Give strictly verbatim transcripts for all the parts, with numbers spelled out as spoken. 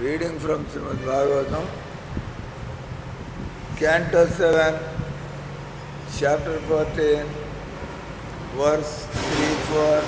Reading from Srimad Bhagavatam, Canto seven, Chapter fourteen, Verse three four.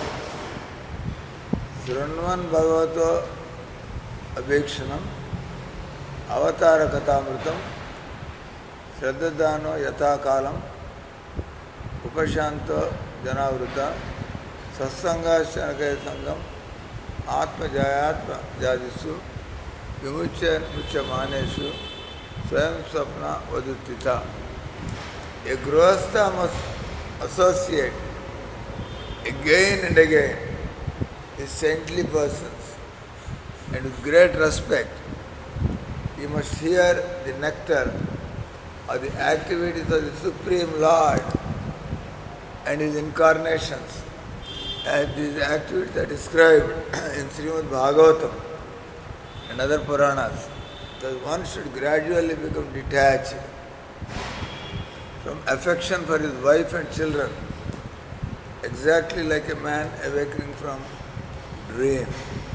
Srunvan Bhagavato Abhikshanam, Avatara Kathamritam, Shraddadano Yatha Kalam, Upashanto Janavruta, Satsanga Shanakaya Sangam, Atma Jayatma Jadisu, Vimucha Mucha Maneshu, Swayam Swapna Vadutita. A Grihastha must associate again and again with saintly persons and with great respect. He must hear the nectar of the activities of the Supreme Lord and his incarnations, as these activities are described in Srimad Bhagavatam and other Puranas. Because one should gradually become detached from affection for his wife and children, exactly like a man awakening from dream.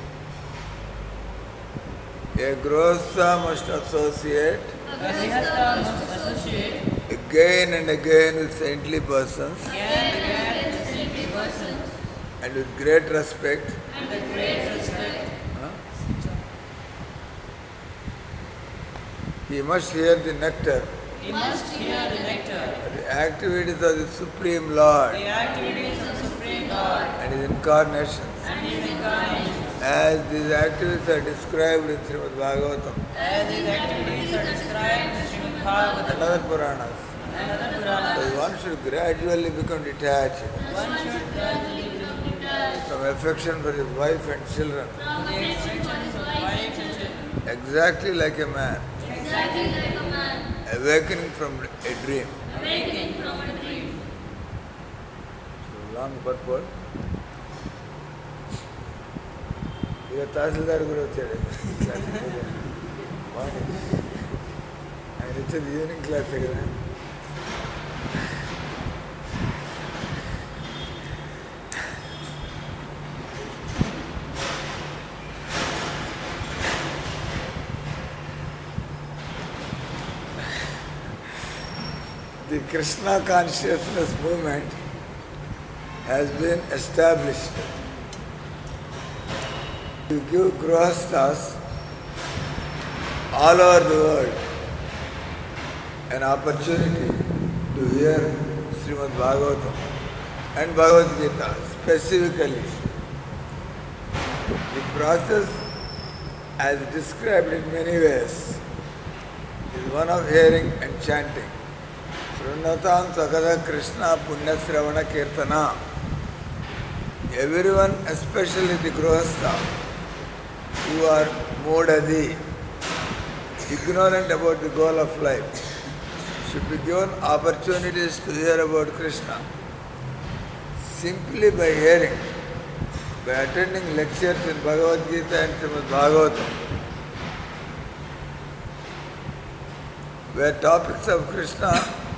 A Grihastha must associate again and again with saintly persons and with great respect. Huh? He must hear the nectar. He must hear the nectar. The activities of the Supreme Lord. The activities of the Supreme Lord. And his incarnations. And his incarnations. As these activities are described in Srimad Bhagavatam. As these activities are described in Srimad Bhagavatam. And other Puranas. And other Puranas. So one should gradually become detached. One should gradually become detached from affection for his wife and children. from the affections of wife and children. Exactly like a man. Exactly like a man. Awakening from a dream. Awakening from a dream. So long purport. ಈಗ ತಹಸೀಲ್ದಾರ್ ಕೂಡ వచ్చాడు morning ఆయన వచ్చేది evening class కదా. The Krishna consciousness movement has been established to give Grihasthas all over the world an opportunity to hear Srimad Bhagavatam and Bhagavad Gita specifically. The process, as described in many ways, is one of hearing and chanting. Srunatam Sakada Krishna Punya Sravana Kirtana. Everyone, especially the Grihastha, who are modadi, ignorant about the goal of life, should be given opportunities to hear about Krishna. Simply by hearing, by attending lectures in Bhagavad Gita and Srimad Bhagavatam, where topics of Krishna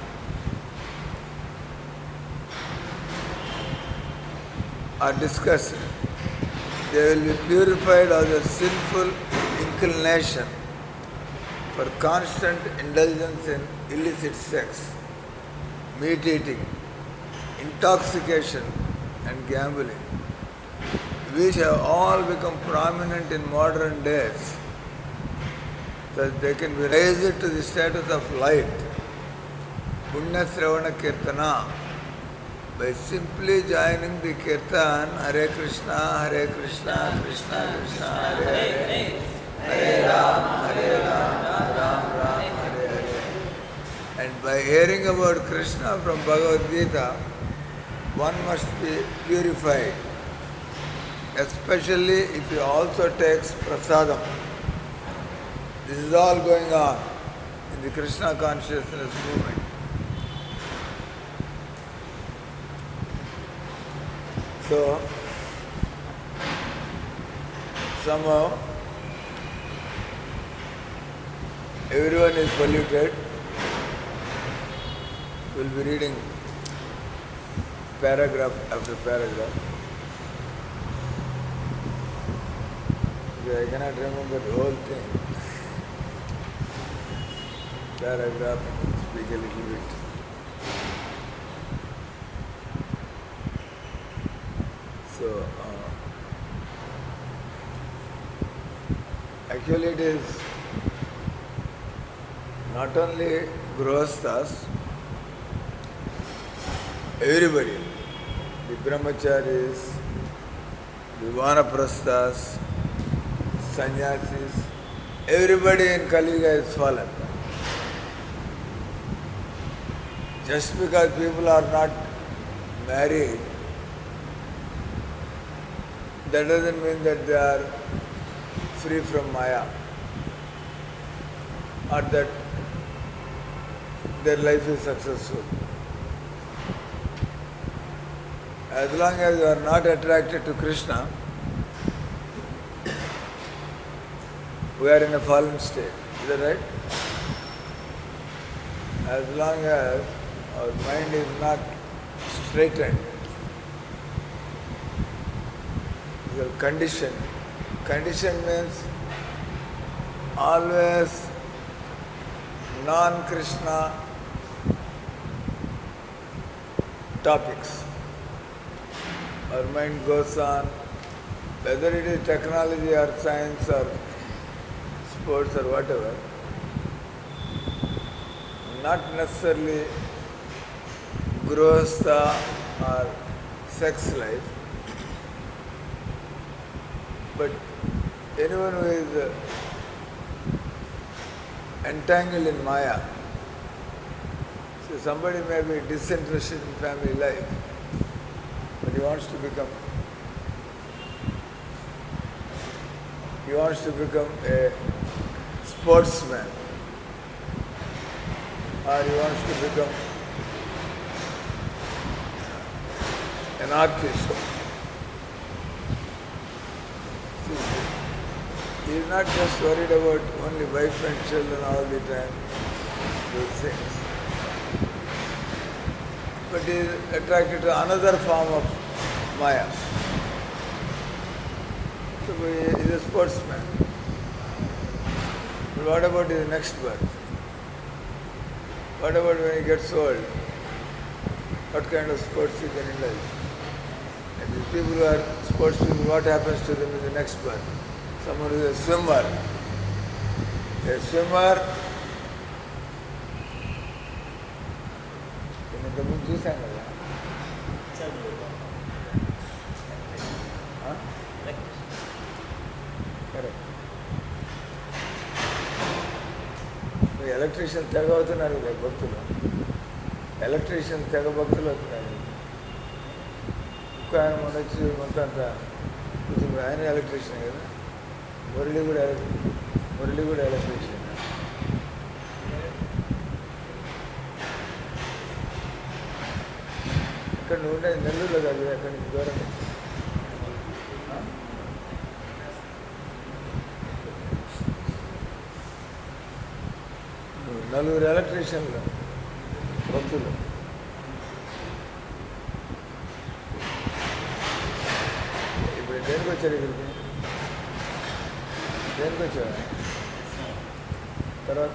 are discussed, they will be purified of their sinful inclination for constant indulgence in illicit sex, meat eating, intoxication and gambling, which have all become prominent in modern days, that they can be raised to the status of light, Punya Sravana Kirtana, by simply joining the Kirtan, Hare Krishna, Hare Krishna, Krishna Krishna, Hare Hare, Hare Ram, Hare Ram, Ram Ram, Hare Hare. And by hearing about Krishna from Bhagavad Gita, one must be purified, especially if he also takes prasadam. This is all going on in the Krishna consciousness movement. So, somehow, everyone is polluted. We'll be reading paragraph after paragraph. I cannot remember the whole thing. Paragraph, I can speak a little bit. So, uh, actually it is not only Grihasthas, everybody, the brahmacharis, the vanaprasthas, sannyasis, everybody in Kali Yuga is fallen. Just because people are not married, that doesn't mean that they are free from Maya or that their life is successful. As long as you are not attracted to Krishna, we are in a fallen state. Is that right? As long as our mind is not straightened, the condition. Condition means always non-Krishna topics. Our mind goes on, whether it is technology or science or sports or whatever, not necessarily grihastha or sex life, but anyone who is uh, entangled in Maya. So somebody may be disinterested in family life, but he wants to become he wants to become a sportsman, or he wants to become an artist. See, he is not just worried about only wife and children all the time, those things. But he is attracted to another form of Maya. So he is a sportsman. But what about his next birth? What about when he gets old? What kind of sports he can indulge? And these people who are sports people, what happens to them in the next birth? Someone who is a swimmer. A swimmer, నేను ఇంతకుముందు చూశాను కదా. Correct. Electrician తెగ అవుతున్నారు కదా భక్తులు. Electrician తెగ భక్తులు అవుతున్నారు. ఇంకో ఆయన మొన్న వచ్చి మొత్తం అంతా కొంచెం ఆయన ఎలక్ట్రీషియన్ కదా. మురళి కూడా మురళి కూడా ఎలక్ట్రీషియన్. ఇక్కడ నువ్వు ఉండేది నెల్లూరులో కాదు, అక్కడి నుంచి దూరం. నలుగురు ఎలక్ట్రీషియన్లు భక్తులు. ఇప్పుడు దేనికి వచ్చారు ఇక్కడికి? దేనికి వచ్చారు? తర్వాత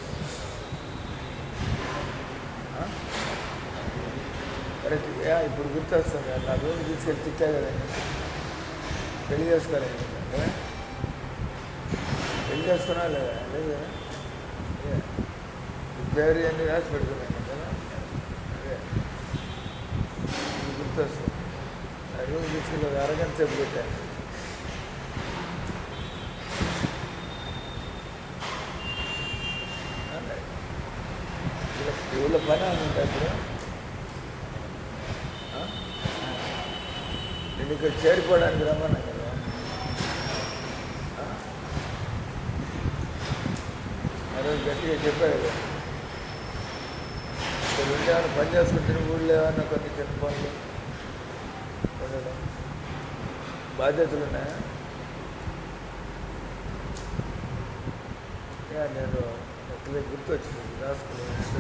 కరెక్ట్. ఇప్పుడు గుర్తొస్తుంది కదా, నా రూమ్కి తీసుకెళ్ళి తిట్టా కదా, పెళ్లి చేసుకోవాలి కదా. పెళ్లి చేసుకున్నా లేదా? లేదు కదా. పేరు అన్ని రాసి పెడుతున్నాను కదా. అదే గుర్తొస్తుంది. ఆ రూమ్ తీసుకెళ్ళి ఒక అరగంట సేపు పెట్టాను. ఈ ఊళ్ళో పని అనుకుంటా ఇప్పుడు. నేను ఇక్కడ చేరుకోవడానికి రమ్మన్నాను కదా. ఆ రోజు గట్టిగా చెప్పా కదా, ఇక్కడ ఉండే ఏమైనా పని చేసుకుంటున్న ఊళ్ళో ఏమన్నా కొన్ని చిన్న పనులు ఉండడం బాధ్యతలు ఉన్నాయా? నేను ఎట్లా గుర్తొచ్చింది రాసుకున్నాను.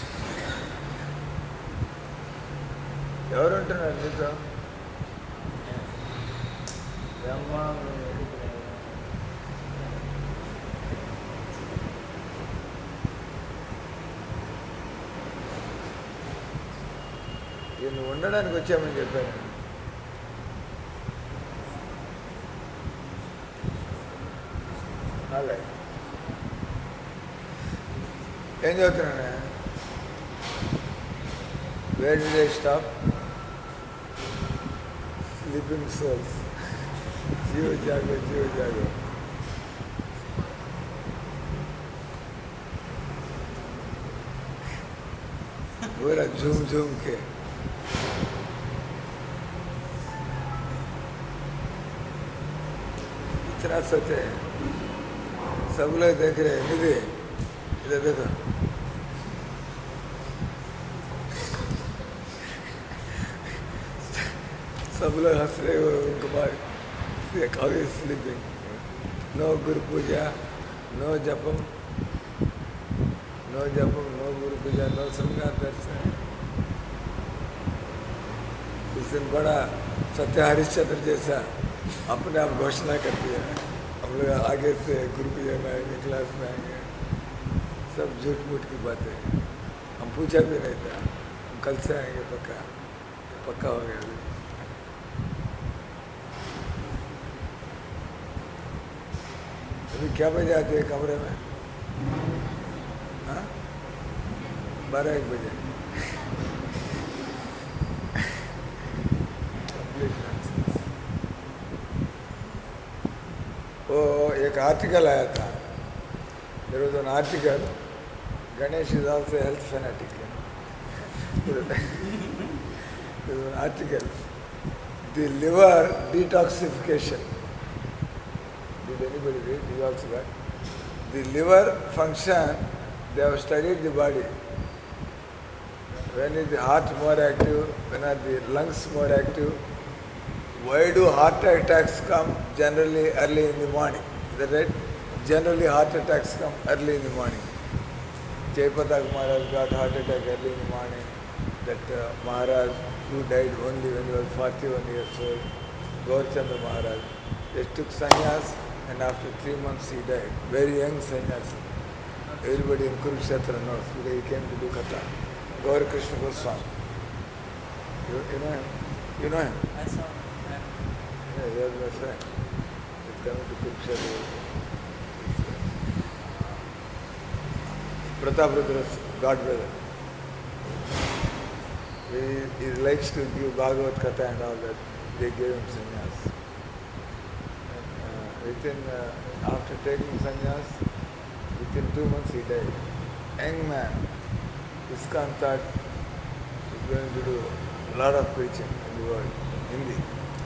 ఎవరు ఉంటున్నారు నీతో? Yamma ఈయన ఉండడానికి వచ్చామని చెప్పాను నేను. అలాగే ఏం చదువుతున్నానే? Where did they stop? Sleeping souls. జీవ జాగో జీవ జాగో. पूरा झूम झूम के इतना सोचे सब लोग देख रहे हैं। निधि इधर देखो, सब लोग हंस रहे हो उनको बात। How is sleeping? No guru puja, no japam, no japam, no guru puja, no संज्ञा दर्शन। उस दिन बड़ा सत्य हरिश्चंद्र जैसा अपने आप घोषणा कर दिया, हम लोग आगे से गुरु पूजा में आएंगे, क्लास में आएंगे। सब झूठ मूठ की बातें। हम पूछा भी नहीं था, हम कल से आएंगे पक्का। पक्का हो गया अभी। अभी क्या बजे आते हैं कमरे में? हाँ, बारह एक बजे। वो एक आर्टिकल आया था, there was an article, Ganesh is also health fanatic. There was an article, the liver detoxification. Did anybody read? You also got? The liver function, they have studied the body. When is the heart more active? When are the lungs more active? Why do heart attacks come generally early in the morning? Is that right? Generally heart attacks come early in the morning. Jayapataka Maharaj got heart attack early in the morning. That uh, Maharaj who died only when he was forty-one years old, Gaurchandra Maharaj, they took sannyas and after three months he died. Very young sannyasi. Everybody in Kurukshetra knows because he came to do katha. Gaur Krishna Goswami. You, you know him? You know him? I saw him. Yeah, he was my friend. He's coming to Kurukshetra. Pratap Rudra's god brother. He, he likes to give Bhagavad Katha and all that. They gave him sannyas. And, uh, within, uh, after taking sannyas, within two months he died. Young man, ISKCON thought he's going to do a lot of preaching in the world, Hindi.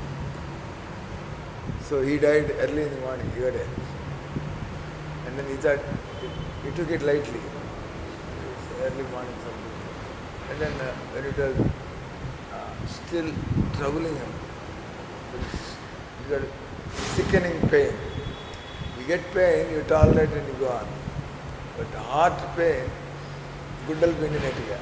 So he died early in the morning, your day. And then he thought, he took it lightly. It's early morning something. And then uh, when it was uh, still troubling him, he got sickening pain. You get pain, you tolerate and you go on. But heart pain, guddal benninettiga.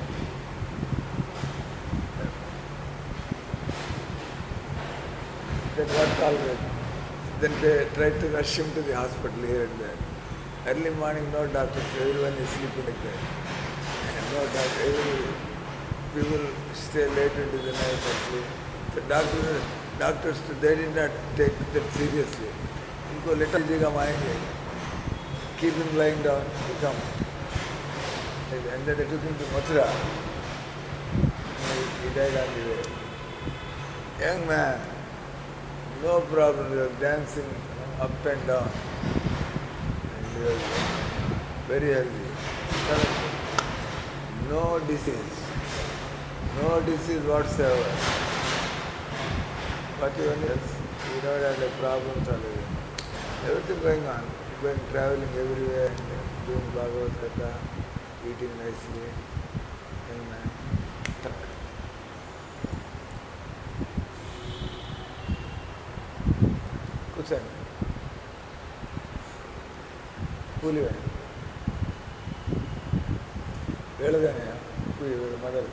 Then what tolerate? Then they tried to rush him to the hospital here and there. Early morning, no doctors, everyone is sleeping like that. And no doctor, every people stay late into the night and sleep. The doctor, doctors, they did not take that seriously. Inko little jiga maayenge. Keep him lying down, he come. And then they took him to Mathura. He, he died on the way. Young man, no problem, he was dancing up and down. And he was very healthy. No disease. No disease whatsoever. forty-one years, we don't have the problems or anything. Everything going on. Going traveling everywhere and doing Bhagavad Gita, eating nicely. Young man. కూర్చోండి కూలివే వీళ్ళదేనే కూలి వీళ్ళ mother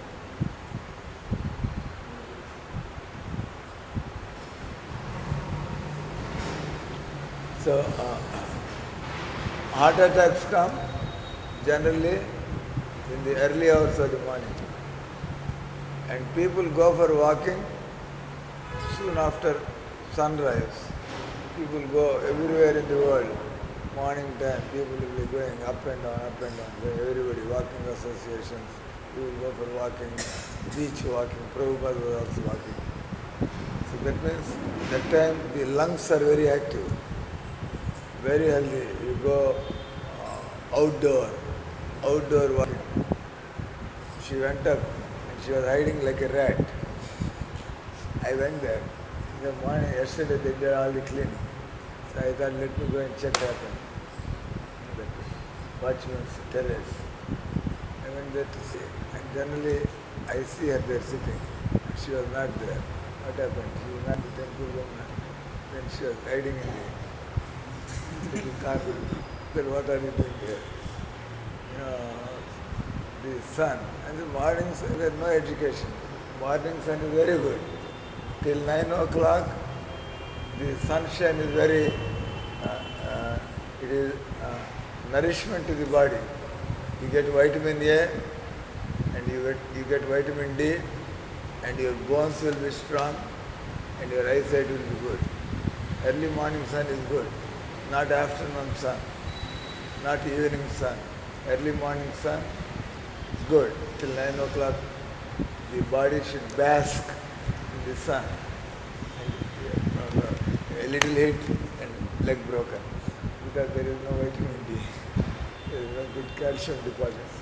So, uh, heart attacks come generally in the early hours of the morning. And people go for walking soon after sunrise. People go everywhere in the world. Morning time, people will be going up and down, up and down. Everybody, walking associations, people go for walking, beach walking, Prabhupada was also walking. So that means that time the lungs are very active, very healthy. You go uh, outdoor, outdoor walking. She went up and she was hiding like a rat. I went there. In the morning, yesterday they did all the cleaning. So I thought, let me go and check what happened. That watchman's terrace. I went there to see. And generally, I see her there sitting. She was not there. What happened? She was not the temple woman. Then she was hiding in the little corner. Then what are you doing here? You know, the sun. And the morning sun, there is no education. Morning sun is very good. Till nine o'clock, the sunshine is very, uh, uh, it is uh, nourishment to the body. You get vitamin A and you get, you get vitamin D and your bones will be strong and your eyesight will be good. Early morning sun is good, not afternoon sun, not evening sun. Early morning sun is good. Till nine o'clock, the body should bask in the sun. And, uh, a little hit and leg broken because there is no vitamin D. There is no good calcium deposits.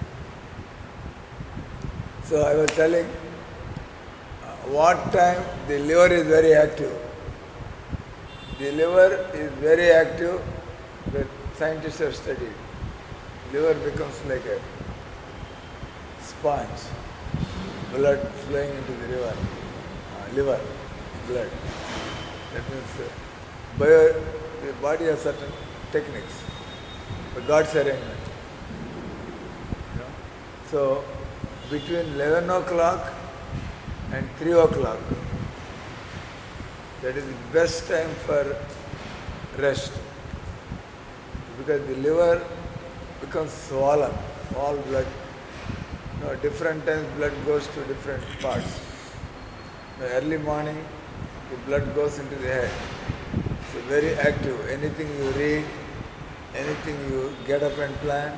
So I was telling uh, what time the liver is very active. The liver is very active, the scientists have studied. Liver becomes like a sponge, blood flowing into the river, uh, liver, blood. That means uh, bio, the body has certain techniques, but God's arrangement. You know? So between eleven o'clock and three o'clock, that is the best time for rest, because the liver becomes swollen, all blood. You know, different times blood goes to different parts. In the early morning, the blood goes into the head. So very active. Anything you read, anything you get up and plan,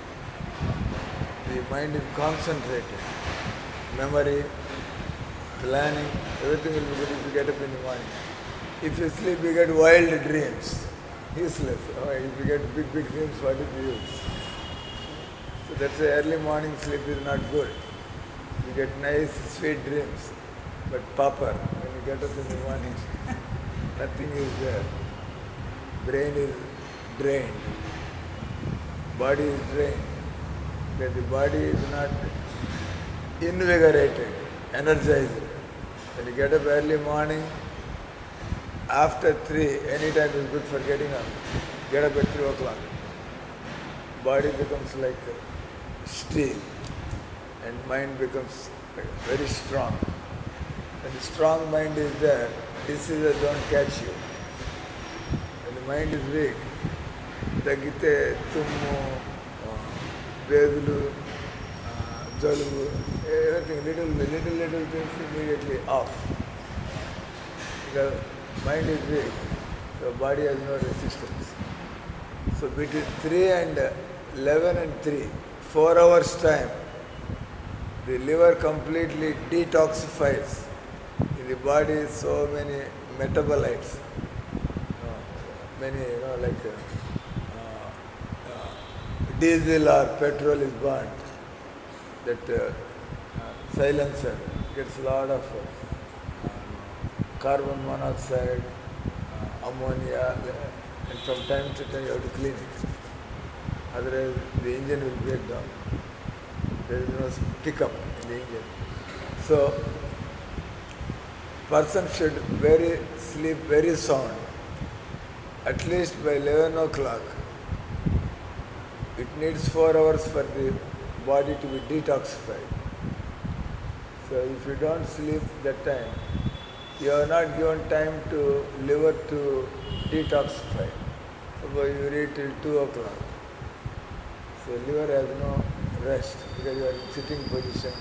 the mind is concentrated. Memory, planning, everything will be good if you get up in the morning. If you sleep, you get wild dreams. Useless. Oh, if you get big, big dreams, what is the use? So that's why early morning sleep is not good. You get nice, sweet dreams. But pauper, when you get up in the morning, nothing is there. Brain is drained. Body is drained. Because the body is not invigorated, energized. When you get up early morning, after three, any time is good for getting up. Get up at three o'clock. Body becomes like steel and mind becomes very strong. When the strong mind is there, diseases don't catch you. When the mind is weak, తగ్గితే తుమ్ము వేదులు జలుబు everything little little little things immediately off because mind is weak, so body has no resistance. So between three and eleven and three, four hours time, the liver completely detoxifies. In the body, so many metabolites, you know, many, you know, like uh, uh, diesel or petrol is burned. That uh, uh, silencer gets a lot of uh, carbon monoxide, uh, ammonia, and from time to time you have to clean it. Otherwise, the engine will break down. There is no pickup in the engine. So, person should very sleep very sound, at least by eleven o'clock. It needs four hours for the body to be detoxified. So if you don't sleep that time, you are not given time to liver to detoxify. Suppose you read till two o'clock. So liver has no rest because you are in sitting position.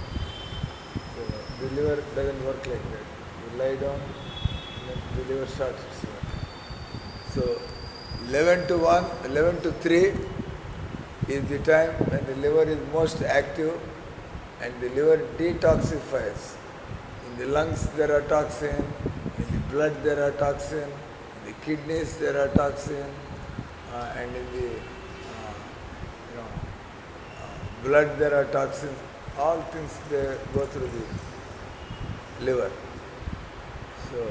So the liver doesn't work like that. You lie down, and then the liver starts its work. So eleven to one, eleven to three is the time when the liver is most active and the liver detoxifies. In the lungs there are toxin, in the blood there are toxin, in the kidneys there are toxin, uh, and in the uh, you know uh, blood there are toxins. All things they go through the liver. So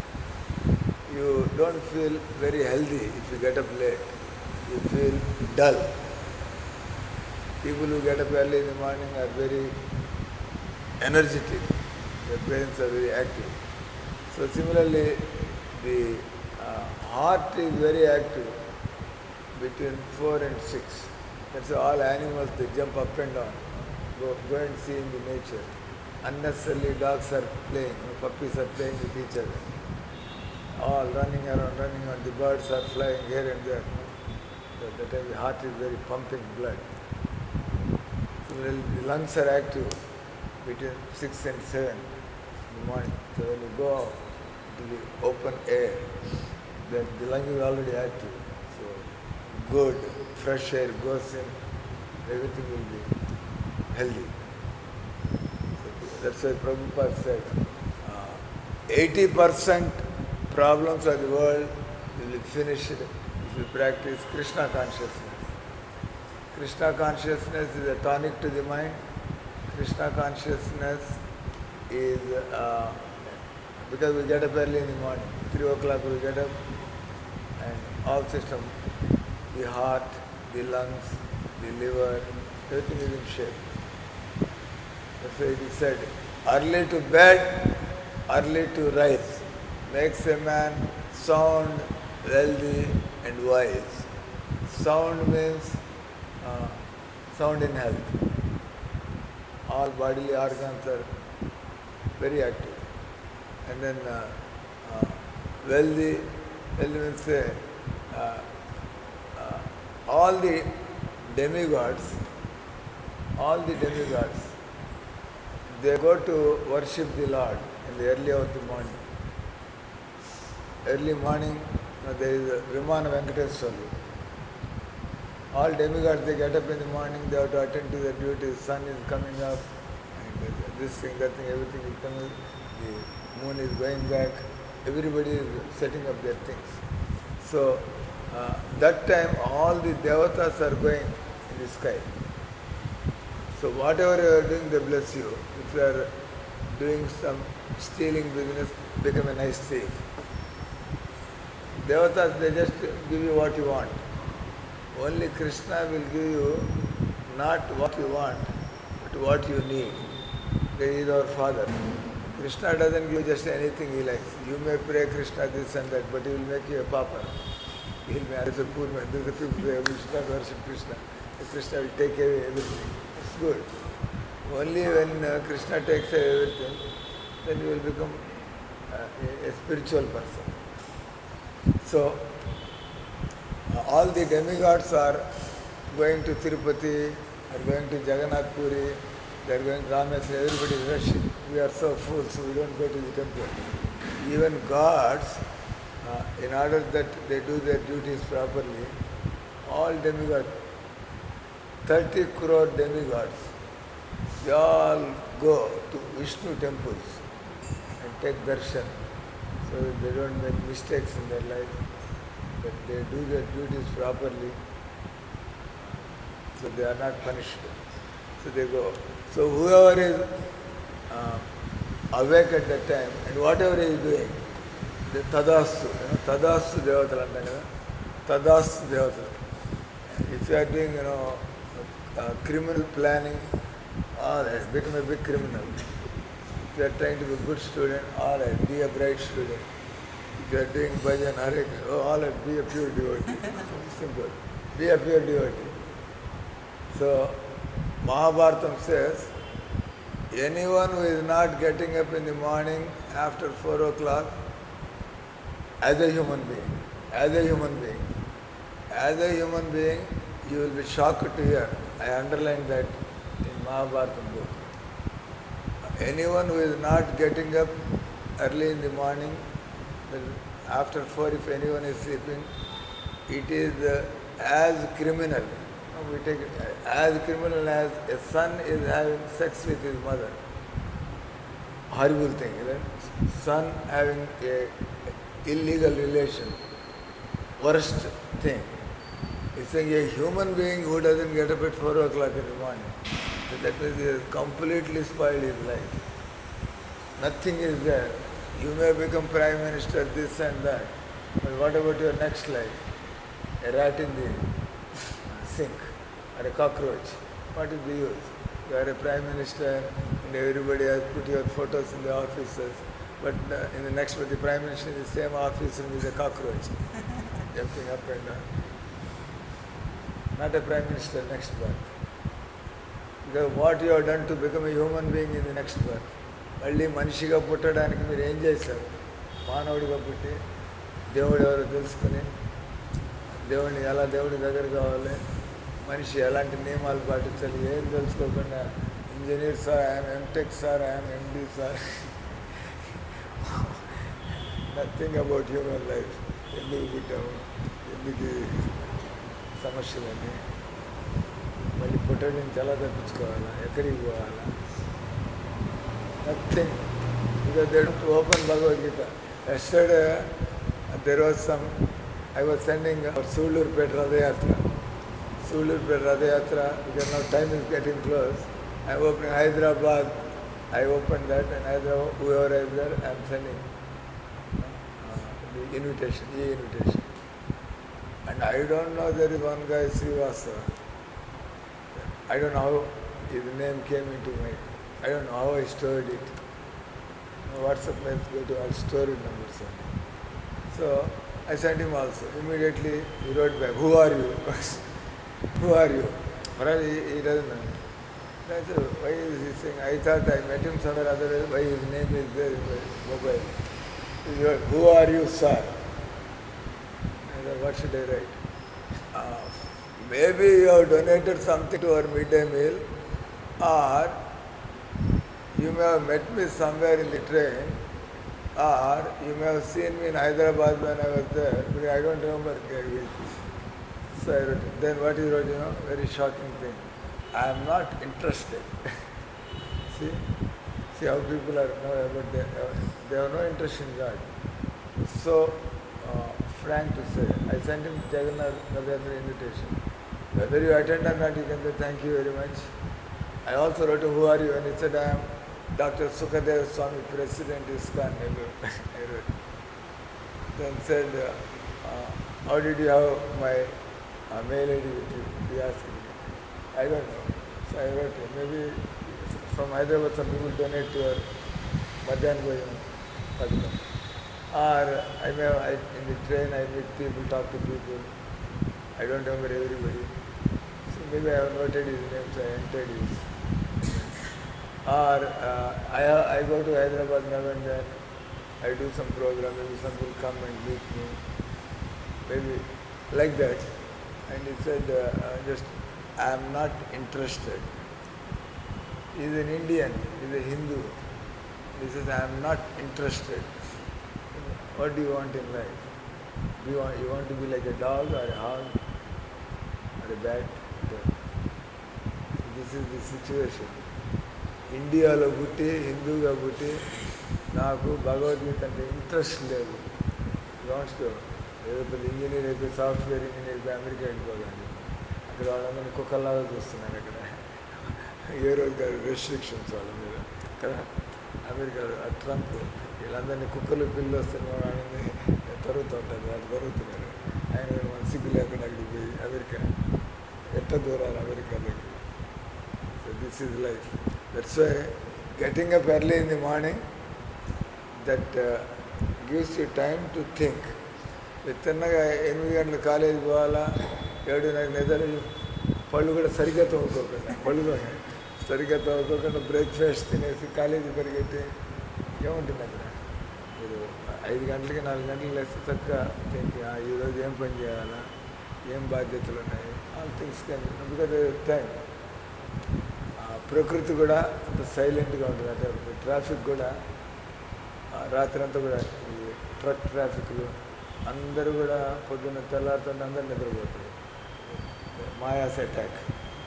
you don't feel very healthy if you get up late. You feel dull. People who get up early in the morning are very energetic. Their brains are very active. So similarly, the uh, heart is very active between four and six. That's why all animals, they jump up and down. Go, go and see in the nature. Unnecessarily dogs are playing, you know, puppies are playing with each other. All running around, running around. The birds are flying here and there. So that time the heart is very pumping blood. Similarly, the lungs are active between six and seven in the morning. So when you go out to the open air, then the lung is already active. So good, fresh air goes in, everything will be healthy. So that's why Prabhupada said, uh, eighty percent problems of the world will be finished if you practice Krishna consciousness. Krishna consciousness is a tonic to the mind. Krishna consciousness is, uh, because we get up early in the morning, three o'clock we get up, and all system, the heart, the lungs, the liver, everything is in shape. That's why it is said, early to bed, early to rise, makes a man sound, wealthy, and wise. Sound means uh, sound in health. All bodily organs are very active. And then uh, uh, wealthy, wealthy means say, uh, uh, all the demigods, all the demigods, they go to worship the Lord in the early hour of the morning. Early morning, you know, there is a Vimana Venkateswara. All demigods, they get up in the morning, they have to attend to their duties. Sun is coming up, and this thing, that thing, everything is coming. The moon is going back. Everybody is setting up their things. So, uh, that time, all the devatas are going in the sky. So, whatever you are doing, they bless you. If you are doing some stealing business, become a nice thief. Devatas, they just give you what you want. Only Krishna will give you not what you want, but what you need. He is our Father. Krishna doesn't give just anything he likes. You may pray Krishna this and that, but he will make you a pauper. He will make as a poor man. There's a people say, we should not worship Krishna. Krishna will take away everything. It's good. Only when uh, Krishna takes away everything, then you will become uh, a, a spiritual person. So, uh, all the demigods are going to Tirupati, are going to Jagannath Puri, they are going to Rameswara, everybody is rushing. We are so full, so we don't go to the temple. Even gods, uh, in order that they do their duties properly, all demigods, thirty crore demigods, they all go to Vishnu temples and take darshan so that they don't make mistakes in their life, that they do their duties properly, so they are not punished. So they go. So whoever is uh, awake at that time and whatever he is doing, the tadastu, you know, tadastu devatalu antam kada, tadastu devatalu. If you are doing, you know, uh, criminal planning, all right, become a big criminal. If you are trying to be a good student, all right, be a bright student. If you are doing bhajan, Hare Krishna, oh, all right, be a pure devotee. Simple. Be a pure devotee. So, Mahabharatam says, anyone who is not getting up in the morning after four o'clock, as a human being, as a human being, As a human being, you will be shocked to hear. I underlined that in Mahabharata book. Anyone who is not getting up early in the morning, after four, if anyone is sleeping, it is uh, as criminal. No, we take it as criminal as a son is having sex with his mother. Horrible thing, isn't it? Son having a illegal relation. Worst thing. It's saying a human being who doesn't get up at four o'clock in the morning. That means he has completely spoiled his life. Nothing is there. You may become prime minister, this and that. But what about your next life? A rat in the sink or a cockroach. What is the use? You are a prime minister and everybody has put your photos in the offices. But uh, in the next one, the prime minister in the same office room is a cockroach. Jumping up and down. Not a prime minister next birth. Because what you have done to become a human being in the next birth. మళ్ళీ మనిషిగా పుట్టడానికి మీరు ఏం చేశారు? మానవుడిగా పుట్టి దేవుడు ఎవరో తెలుసుకుని దేవుడిని ఎలా దేవుడి దగ్గర కావాలి, మనిషి ఎలాంటి నియమాలు పాటించాలి ఏం తెలుసుకోకుండా engineer sir, I'm MTech sir, I'm MD sir, nothing about human life. ఎందుకు పుట్టాము, ఎందుకు సమస్యలన్నీ, మళ్ళీ పుట్టడి నుంచి ఎలా తప్పించుకోవాలా, ఎక్కడికి పోవాలా, nothing. Because they don't open Bhagavad Gita. Yesterday, there was some, I was sending Sulurpet Radhayatra. Sulurpet Radhayatra, because now time is getting close. I am opening Hyderabad. I opened that, and Hyderabad, whoever is there, I am sending uh, the invitation, e-invitation. And I don't know, there is one guy, Srivastava. I don't know how his name came into my, I don't know how I stored it. WhatsApp mails go to all storage numbers only. So I sent him also. Immediately he wrote back, who are you? Who are you? But he, he doesn't know. I said, why is he saying? I thought I met him somewhere otherwise. Why his name is there in my mobile? He wrote, who are you, sir? I said, what should I write? Uh, maybe you have donated something to our midday meal, or you may have met me somewhere in the train, or you may have seen me in Hyderabad when I was there, but I don't remember. So I wrote, then what he wrote, you know, very shocking thing. I am not interested. See? See how people are now, but they, uh, they have no interest in God. So uh, frank to say, I sent him Jagannath Radhayatra invitation. Whether you attend or not, you can say thank you very much. I also wrote, who are you? And he said, I am Doctor Sukadev Swami, President ISKCON. I wrote. Then said, uh, uh, how did you have my uh, mail I D with you? He asked me. I don't know. So I wrote, maybe from Hyderabad some people donate to your Madhyan Bhojan Padhakam. Or I may have, I, in the train I meet people, talk to people. I don't remember everybody. So maybe I have noted his name, so I entered his name. Or uh, I, I go to Hyderabad now and then. I do some program, maybe some will come and meet me. Maybe like that. And he said, uh, uh, just, I am not interested. He is an Indian, he is a Hindu. He says, I am not interested. What do you want in life? Do you want, you want to be like a dog or a hog or a bat? This is the situation. ఇండియాలో పుట్టి హిందూగా పుట్టి నాకు భగవద్గీత అంటే interest లేదు. Wants to ఏదో పెద్ద engineer అయిపోయి software engineer అయిపోయి అమెరికా వెళ్ళిపోగాలి. అక్కడ వాళ్ళందరినీ కుక్కల్లాగా చూస్తున్నారు. అక్కడ ఏ రోజు కాదు రెస్ట్రిక్షన్స్ వాళ్ళ మీద కదా. అమెరికా ట్రంప్ వీళ్ళందరినీ కుక్కలు పిల్లలు వస్తున్న వాళ్ళని తరుగుతూ ఉంటారు. వాళ్ళు తరుగుతున్నారు. ఆయన మన సిగ్గు లేకుండా అక్కడికి పోయి అమెరికా ఎట్ట దూరాలి అమెరికా దగ్గర. So this is life. That's why getting up early in the morning, that uh, gives you time to think. తిన్నగా ఎనిమిది గంటల కాలేజీ పోవాలా, ఏడున్నర నిద్ర, పళ్ళు కూడా సరిగ్గా తవ్వుకోకుండా పళ్ళు సరిగ్గా తవ్వుకోకుండా బ్రేక్ఫాస్ట్ తినేసి కాలేజీ పరిగెట్టి ఏముంటుంది అక్కడ. మీరు ఐదు గంటలకి నాలుగు గంటలకు లేస్తే చక్కగా థింక్ ఈరోజు ఏం పని చేయాలా, ఏం బాధ్యతలు ఉన్నాయి, all things can because time. ప్రకృతి కూడా అంత సైలెంట్గా ఉంటుంది. అంటే ట్రాఫిక్ కూడా ఆ, రాత్రి అంతా కూడా ఈ ట్రక్ ట్రాఫిక్లు అందరూ కూడా పొద్దున్న తెల్లారుతుంటే అందరూ నిద్రపోతారు. మాయాస్ అటాక్,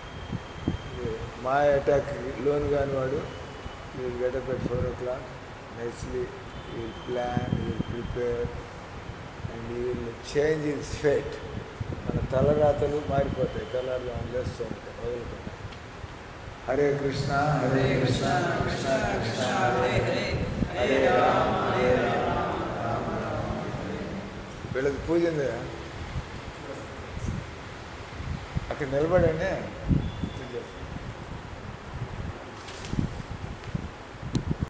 మాయా అటాక్ లోన్ కాని వాడు will get up at four o'clock nicely, will plan, will prepare and will change his fate. మన తలరాతలు మారిపోతాయి తెల్లారుజామున లేస్తూ ఉంటాయి వదులుకుంటాయి. హరే కృష్ణ హరే కృష్ణ కృష్ణ కృష్ణ హరే హరే, హరే రామ హరే రామ రామ రామ హరే. వీళ్ళకి పూజ ఉంది కదా, అక్కడ నిలబడండి.